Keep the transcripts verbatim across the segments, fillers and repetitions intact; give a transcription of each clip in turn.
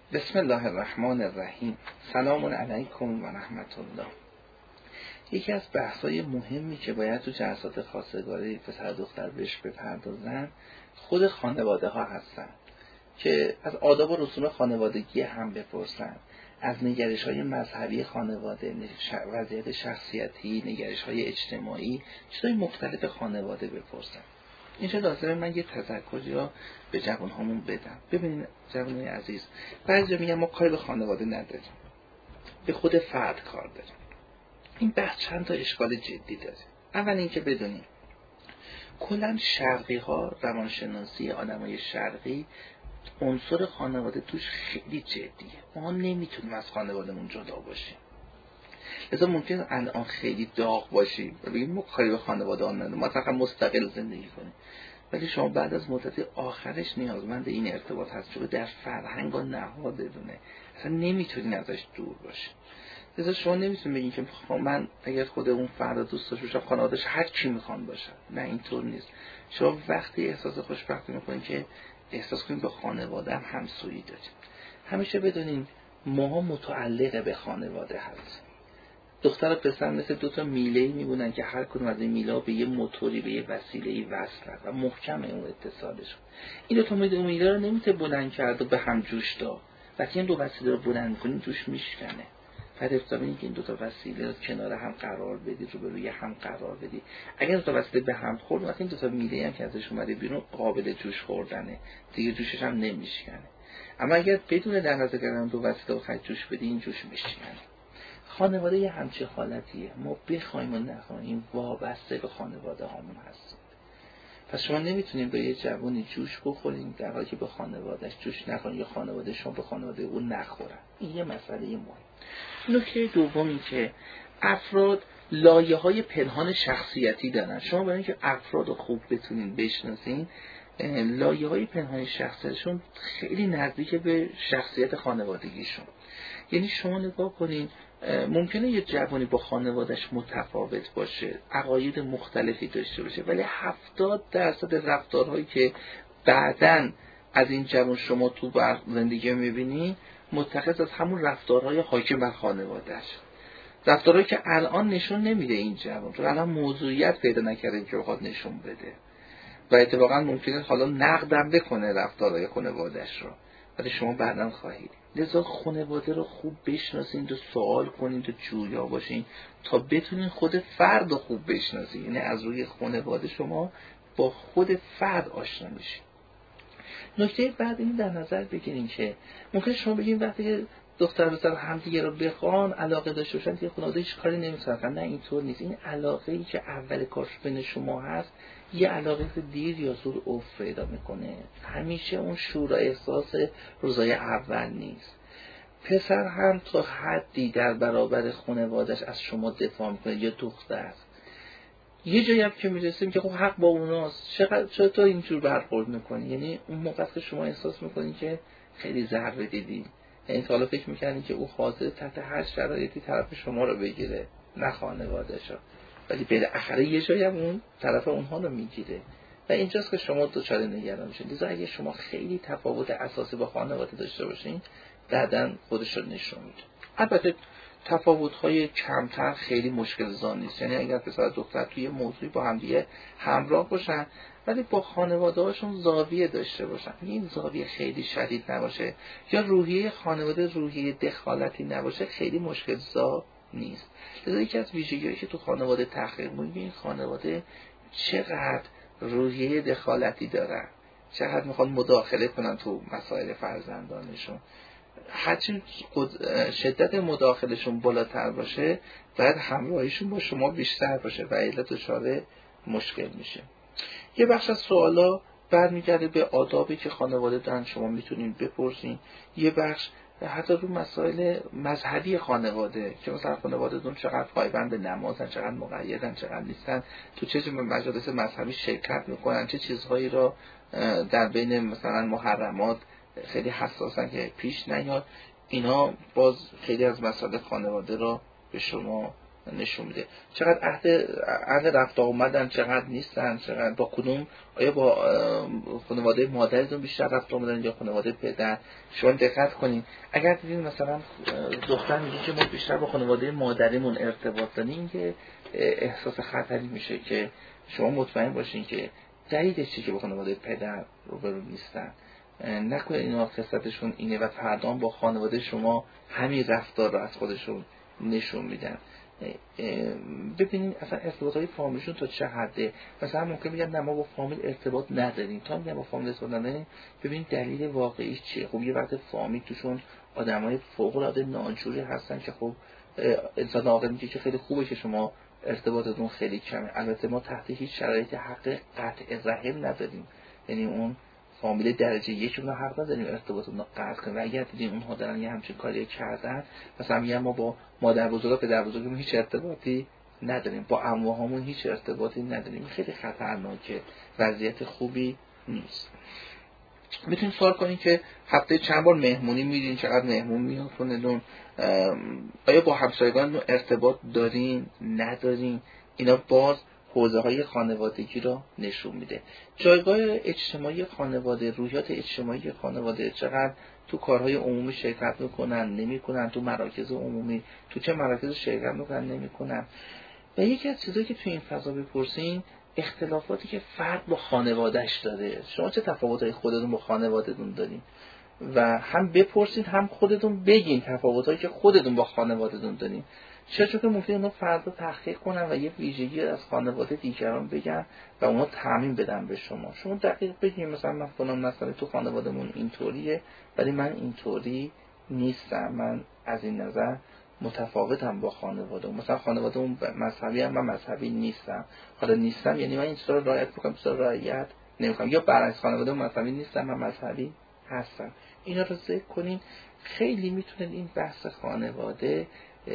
بسم الله الرحمن الرحیم. سلام علیکم و رحمت الله. یکی از بحث‌های مهمی که باید تو جلسات خواستگاری پسر دختر بهش بپردازن خود خانواده ها هستن که از آداب و رسوم خانوادگی هم بپرسن، از نگرش‌های مذهبی خانواده، وضعیت شخصیتی، نگرش‌های اجتماعی، چیزهای مختلف خانواده بپرسن. اینجا لازمه من یه تذکری را به جوان‌هامون بدم. ببینید جوانای عزیز، بعضی میگن ما کاری به خانواده نداریم، به خود فرد کار داریم. این بحث چند تا اشکال جدی داره. اول اینکه بدونیم کلاً شرقی ها، روانشناسی آدمای شرقی، عنصر خانواده توش خیلی جدیه. ما نمیتونیم از خانوادهمون جدا باشیم. لذا ممکن الان خیلی داغ باشیم و بگیم ما کاری به خانواده ها نداریم، ما فقط مستقل زندگی کنیم. ولی شما بعد از مدتی آخرش نیازمند این ارتباط هست، چون در فرهنگ و نهاد دونه اصلا نمیتونین ازش دور باشین. لذا شما نمیتونید بگین که من اگر خود اون فرد دوست داشته باشم خانواده‌اش هر کی میخوان باشن. نه، اینطور نیست. شما وقتی احساس خوشبختی میکنین که احساس کنین به خانواده هم همسویی دارین. همیشه بدونین ما متعلق به خانواده هست. دختر و پسر مثل دو تا میله‌ای میمونن که هر کدوم از این میله‌ها به یه موتوری، به یه وسیله‌ای وصلن و محکمه اون اتصالشون. این دو تا میله رو نمیتونه بلند کرد و به هم جوش داد. وقتی این دو وسیله رو بلند می‌کنین جوش میشکنه. بعد افتاد این که این دو تا وسیله رو کنار هم قرار بدید، رو به روی هم قرار بدید. اگر دو تا وسیله به هم خورد، وقتی این دو تا میله هم که ازش اومده بیرون قابل جوش خوردنه، دیگه جوشش هم نمیشکنه. اما اگر بدون در نظر گرفتن دو وسیله رو خرج جوش بدی، این جوش میشکنه. خانواده یه همچه حالتیه. ما بخوایم و نخوایم وابسته به خانواده هامون هستیم. پس شما نمیتونید به یه جوانی جوش بخورین در حالی که به خانوادهش جوش نخورین یا خانواده شما به خانواده اون نخورن. این یه مسئله مهم. نکته دومی که افراد لایه‌های پنهان شخصیتی دارن. شما برای اینکه افراد رو خوب بتونین بشناسین، لایه‌های پنهان شخصیتشون خیلی نزدیک به شخصیت خانوادگیشون. یعنی شما نگاه کنین، ممکنه یه جوانی با خانوادهش متفاوت باشه، عقاید مختلفی داشته باشه، ولی هفتاد درصد رفتارهایی که بعداً از این جوان شما تو زندگی میبینی متخص از همون رفتارهای حاکم بر خانوادهش، رفتارهایی که الان نشون نمیده این جوان، چون الان موضوعیت پیدا نکرده که بخواد نشون بده و اتفاقا ممکنه حالا نقدم بکنه رفتارهای خانوادهش رو، ولی شما بعداً خواهید. لذا خانواده رو خوب بشناسین و سوال کنین و جویا باشین تا بتونین خود فرد رو خوب بشناسین. یعنی از روی خانواده شما با خود فرد آشنا میشین. نکته بعد این در نظر بگیرین که ممکن شما بگین وقتی دختر پسر همدیگه رو بخوان علاقه داشته باشن که خانواده هیچ کاری نمی‌کنن. نه، اینطور نیست. این علاقه‌ای که اول کارش بین شما هست یه علاقه دیر یا زود افت پیدا میکنه. همیشه اون شور و احساس روزای اول نیست. پسر هم تا حدی در برابر خانواده‌اش از شما دفاع میکنه یا دختر. یه جایی هم که میرسیم که خب حق با اوناست، چقدر چرا تو اینجور برخورد میکنی؟ یعنی اون موقع که شما احساس میکنین که خیلی ضربه دیدین، یعنی تا حالا فکر میکنین که او حاضر تحت هر شرایطی طرف شما رو بگیره، نه خانواده‌شو، ولی بالاخره یه جایی هم اون طرف اونها رو میگیره و اینجاست که شما دوچار نگران میشین. لذا اگه شما خیلی تفاوت اساسی با خانواده داشته باشین بعداً خودش رو نشون میده. البته تفاوت‌های کمتر خیلی مشکل زا نیست. یعنی اگر پسر دختر توی موضوعی با هم دیگه همراه باشن ولی با خانواده‌هاشون زاویه داشته باشن، این زاویه خیلی شدید نباشه یا روحیه خانواده روحیه دخالتی نباشه، خیلی مشکل زا نیست. لذا یکی از ویژگی‌هایی که تو خانواده تحقیق می‌کنیم خانواده چقدر روحیه دخالتی دارن، چقدر میخوان مداخله کنن تو مسائل فرزندانشون. هرچی شدت مداخلشون بالاتر باشه باید همراهیشون با شما بیشتر باشه و الا دچار مشکل میشه. یه بخش از سوالا برمیگرده به آدابی که خانواده دارن، شما میتونین بپرسین. یه بخش حتی رو مسائل مذهبی خانواده که مثلا خانواده دون چقدر پایبند به نمازن، چقدر مقیدن، چقدر نیستن، تو چه مجالس مذهبی شرکت میکنن، چه چیزهایی را در بین مثلا محرمات خیلی حساسن که پیش نیاد. اینا باز خیلی از مسائل خانواده را به شما نشون میده. چقدر عهد اهل رفت آمدن، چقدر نیستن، چقدر با کدوم، آیا با خانواده مادرتون بیشتر رفت آمدن یا خانواده پدر. شما دقت کنین اگر دیدین مثلا دختر میگه که ما بیشتر با خانواده مادریمون ارتباط داریم که احساس خطری میشه که شما مطمئن باشین که دلیلش چیه که با خانواده پدر روبرو نیستن. نکنه اینا خصلتشون اینه و فردا با خانواده شما همین رفتار رو از خودشون نشون میدن. ببینین اصلا ارتباطهای فامیلشون تا چه حده. مثلا ممکن میگن نه ما با فامیل ارتباط نداریم، تا میگن با فامیل ارتباط نداریم ببین دلیل واقعیش چیه. خب یه وقت فامیل توشون آدمای فوق العاده ناجوری هستن که خب انسان عاقل میگه که خیلی خوبه که شما ارتباطتون خیلی کمه. البته ما تحت هیچ شرایطی حق قطع رحم نداریم، یعنی اون فامیل درجه یک رو حق نداریم ارتباطمون رو قطع کنیم. و اگر دیدیم اونها دارن یه همچین کاری کردن، مثلا میگن ما با مادر بزرگ پدر بزرگمون هیچ ارتباطی نداریم، با عموهامون هیچ ارتباطی نداریم، خیلی خطرناکه، وضعیت خوبی نیست. میتونید سوال کنین که هفته چند بار مهمونی میرین، چقدر مهمون میاد خونتون، آیا با همسایگان ارتباط دارین ندارین. اینا باز حوزه های خانوادگی رو نشون میده. جایگاه اجتماعی خانواده، روحیات اجتماعی خانواده، چقدر تو کارهای عمومی شرکت میکنن نمیکنن، تو مراکز عمومی تو چه مراکز شرکت میکنن نمیکنن. و یکی از چیزایی که تو این فضا بپرسین اختلافاتی که فرد با خانوادهش داره. شما چه تفاوت‌های خودتون با خانواده‌تون دارین؟ و هم بپرسین هم خودتون بگین تفاوت‌هایی که خودتون با خانواده‌تون دارین. چرا؟ چون ممکنه اونا فردا تحقیق کنن و یه ویژگی از خانواده دیگران بگن و اونا تعمیم بدن به شما. شما دقیق بگین مثلا من فلان مسئله تو خانواده‌مون اینطوریه ولی من اینطوری نیستم، من از این نظر متفاوتم با خانواده. مثلا خانواده اون مذهبی هم من مذهبی نیستم. حالا نیستم یعنی من این چیزا رو رعایت می‌کنم، چیزا رو رعایت نمی‌کنم. یا برعکس خانواده اون مذهبی نیستم من مذهبی هستم. اینا رو ذکر کنین. خیلی میتونن این بحث خانواده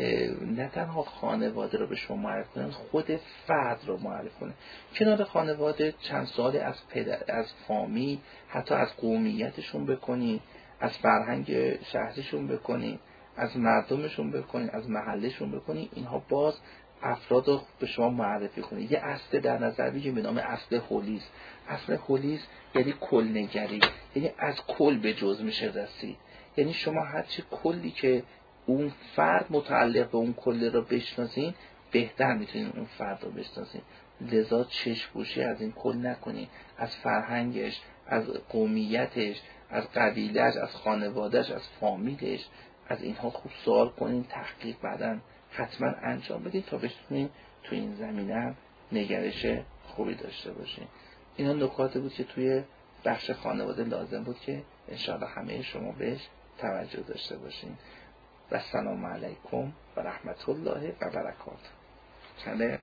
نه تنها خانواده رو به شما معرفی کنن، خود فرد رو معرفی کنن. کنار خانواده چند سالی از پدر، از فامیل، حتی از قومیتشون بکنین، از فرهنگ شهرشون بکنین، از مردمشون بکنین، از محلشون بکنین. اینها باز افراد رو به شما معرفی کنین. یه اصل در نظر بگیریم به نام اصل هولیست. اصل هولیست یعنی کلنگری، یعنی از کل به جز میشه رسید. یعنی شما هرچی کلی که اون فرد متعلق به اون کل رو بشناسین بهتر میتونین اون فرد رو بشناسین. لذا چشم‌پوشی از این کل نکنین، از فرهنگش، از قومیتش، از قبیلهش، از خانوادهش، از فامیلش، از اینها خوب سوال کنین، تحقیق بعدن حتما انجام بدین تا بتونین تو این زمینه نگرش خوبی داشته باشین. اینا نکاتی بود که توی بخش خانواده لازم بود که انشاءالله همه شما بهش توجه داشته باشین. و السلام علیکم و رحمت الله و برکاته.